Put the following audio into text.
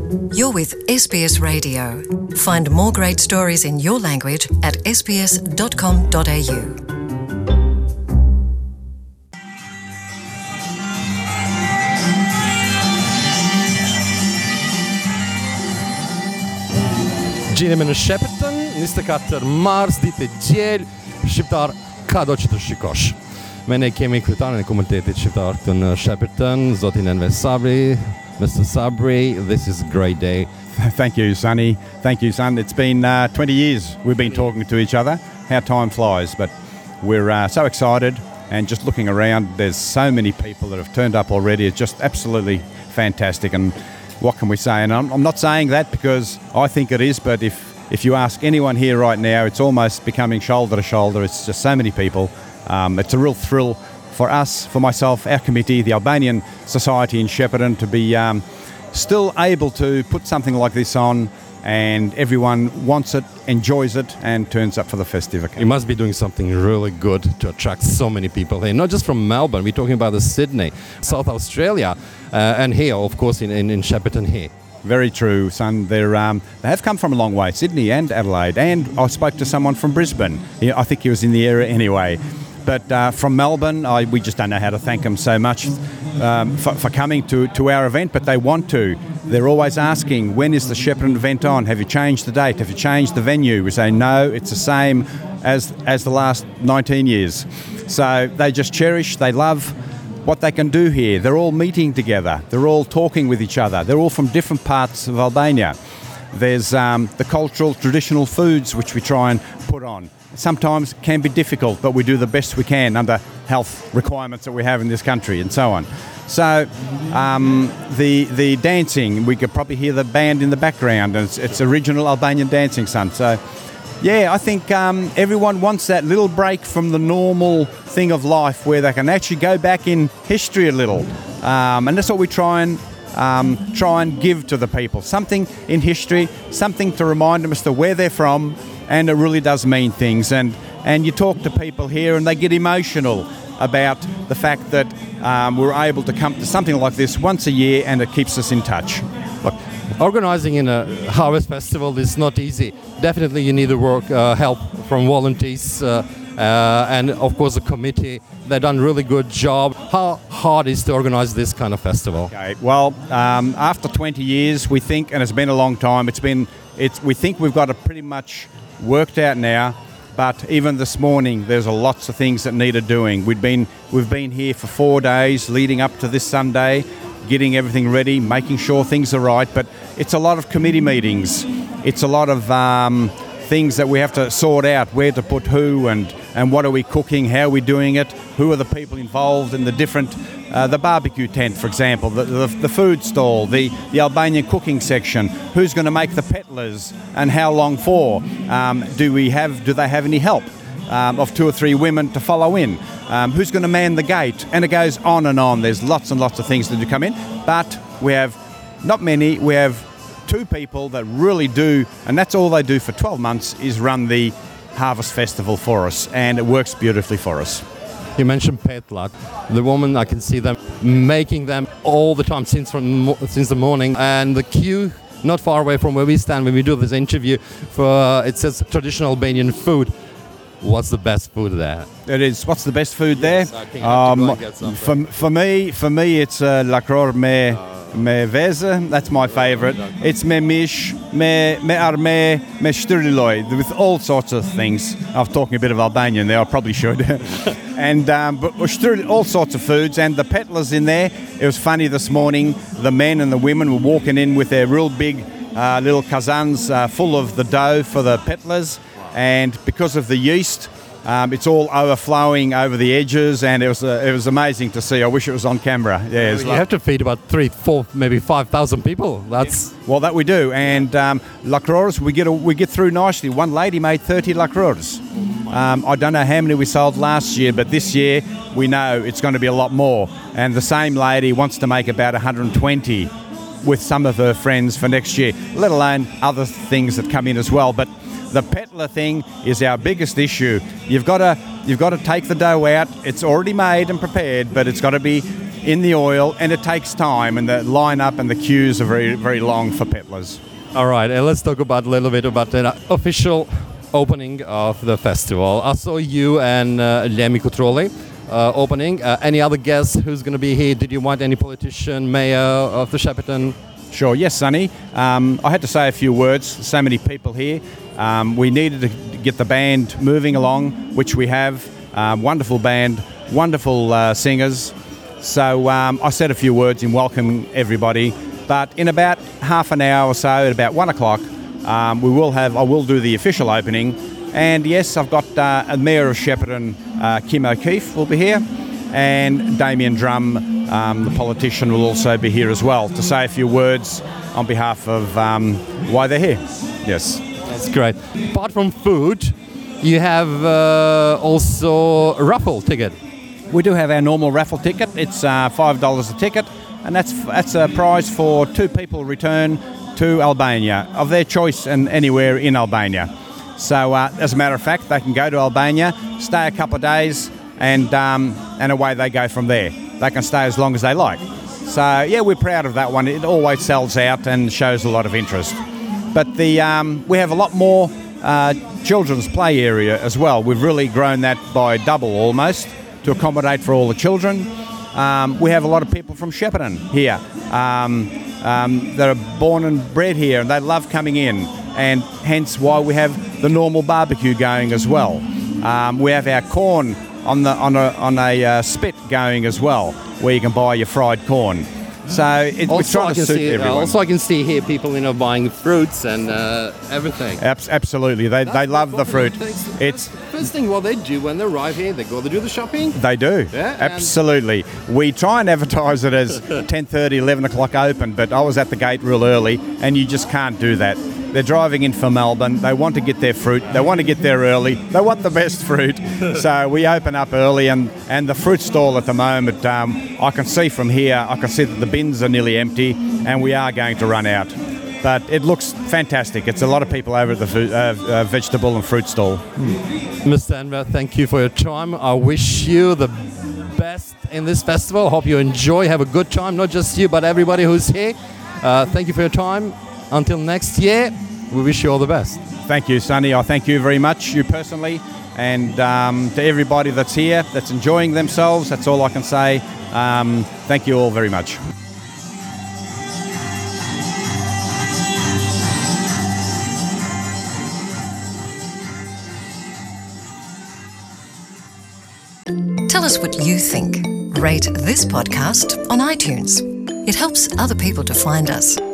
You're with SBS Radio. Find more great stories in your language at sbs.com.au. Gjeni në Shepperton, 24 mars, ditë e gjel, shqiptar ka do që të shikosh. Me ne kemi kryetarën e komunitetit shqiptar këtu në Shepperton, zotin Enver Sabri. Mr. Sabri, this is a great day. Thank you, Sonny. Thank you, son. It's been 20 years we've been talking to each other. How time flies, but we're so excited, and just looking around, there's so many people that have turned up already. It's just absolutely fantastic, and what can we say? And I'm not saying that because I think it is, but if you ask anyone here right now, it's almost becoming shoulder to shoulder. It's just so many people. It's a real thrill for us, for myself, our committee, the Albanian Society in Shepperton, to be still able to put something like this on, and everyone wants it, enjoys it, and turns up for the festive. You must be doing something really good to attract so many people here, not just from Melbourne. We're talking about Sydney, South Australia, and here, of course, in Shepperton here. Very true, son. They have come from a long way, Sydney and Adelaide, and I spoke to someone from Brisbane. I think he was in the area anyway. But from Melbourne, we just don't know how to thank them so much for coming to our event, but they want to. They're always asking, when is the Shepperton event on? Have you changed the date? Have you changed the venue? We say, no, it's the same as the last 19 years. So they just cherish, they love what they can do here. They're all meeting together. They're all talking with each other. They're all from different parts of Albania. There's the cultural, traditional foods which we try and put on. Sometimes it can be difficult, but we do the best we can under health requirements that we have in this country and so on. So the dancing, we could probably hear the band in the background, and it's original Albanian dancing, son. So yeah, I think everyone wants that little break from the normal thing of life where they can actually go back in history a little. And that's what we try and give to the people. Something in history, something to remind them as to where they're from, and it really does mean things. And you talk to people here and they get emotional about the fact that we're able to come to something like this once a year, and it keeps us in touch. Look, organizing in a harvest festival is not easy. Definitely you need the work, help from volunteers, and of course the committee. They've done a really good job. How hard is to organize this kind of festival? Okay. Well, after 20 years, we think, and it's been a long time, we think we've got it pretty much worked out now. But even this morning, there's lots of things that needed doing. We've been here for 4 days leading up to this Sunday, getting everything ready, making sure things are right. But it's a lot of committee meetings. It's a lot of things that we have to sort out, where to put who, and what are we cooking, how are we doing it, who are the people involved in the different, the barbecue tent, for example, the food stall, the Albanian cooking section, who's going to make the peddlers and how long for, do they have any help of 2 or 3 women to follow in, who's going to man the gate, and it goes on and on. There's lots and lots of things to come in, but we have not many, we have 2 people that really do, and that's all they do for 12 months, is run the Harvest Festival for us, and it works beautifully for us. You mentioned petlat. The woman, I can see them making them all the time since the morning, and the queue not far away from where we stand when we do this interview for it says traditional Albanian food. What's the best food there? It is. What's the best food there? Yes, I think I have to go and get something. For me, it's lakror me veze. That's my favorite. It's me mish, me arme, me shturiloj, with all sorts of things. I'm talking a bit of Albanian there. I probably should. And but all sorts of foods, and the peddlers in there. It was funny this morning. The men and the women were walking in with their real big little kazans full of the dough for the peddlers. And because of the yeast, it's all overflowing over the edges, and it was amazing to see. I wish it was on camera. Yeah, you have to feed about 3, 4, maybe 5,000 people. That's well, that we do. And lakrors, we get through nicely. One lady made 30 lakrors. I don't know how many we sold last year, but this year we know it's going to be a lot more. And the same lady wants to make about 120 with some of her friends for next year, let alone other things that come in as well. But the peddler thing is our biggest issue. You've got to take the dough out. It's already made and prepared, but it's got to be in the oil, and it takes time, and the line-up and the queues are very, very long for peddlers. All right, let's talk about a little bit about the official opening of the festival. I saw you and Lemmy Cutroli opening. Any other guests who's going to be here? Did you want any politician, mayor of the Shepparton? Sure, yes, Sonny. I had to say a few words. So many people here. We needed to get the band moving along, which we have. Wonderful band, wonderful singers. So I said a few words in welcoming everybody. But in about half an hour or so, at about 1 o'clock, I will do the official opening. And yes, I've got a Mayor of Shepparton, Kim O'Keefe, will be here. And Damien Drum, the politician, will also be here as well to say a few words on behalf of why they're here. Yes. That's great. Apart from food, you have also a raffle ticket. We do have our normal raffle ticket. It's $5 a ticket, and that's a prize for 2 people return to Albania of their choice and anywhere in Albania. So as a matter of fact, they can go to Albania, stay a couple of days, and away they go from there. They can stay as long as they like. So yeah, we're proud of that one. It always sells out and shows a lot of interest. But we have a lot more children's play area as well. We've really grown that by double almost to accommodate for all the children. We have a lot of people from Shepparton here that are born and bred here, and they love coming in, and hence why we have the normal barbecue going as well. We have our corn on a spit going as well, where you can buy your fried corn. So we're trying to suit everyone. Also, I can see here people, buying fruits and everything. Absolutely, they love the fruit. It's first thing what they do when they arrive here. They go to do the shopping. They do. Yeah, absolutely. We try and advertise it as 10:30, 11 o'clock open, but I was at the gate real early, and you just can't do that. They're driving in from Melbourne. They want to get their fruit. They want to get there early. They want the best fruit. So we open up early, and the fruit stall at the moment, I can see from here, I can see that the bins are nearly empty, and we are going to run out. But it looks fantastic. It's a lot of people over at the vegetable and fruit stall. Mr. Enver, thank you for your time. I wish you the best in this festival. Hope you enjoy, have a good time, not just you, but everybody who's here. Thank you for your time. Until next year, we wish you all the best. Thank you, Sonny. I thank you very much, you personally, and to everybody that's here, that's enjoying themselves. That's all I can say. Thank you all very much. Tell us what you think. Rate this podcast on iTunes. It helps other people to find us.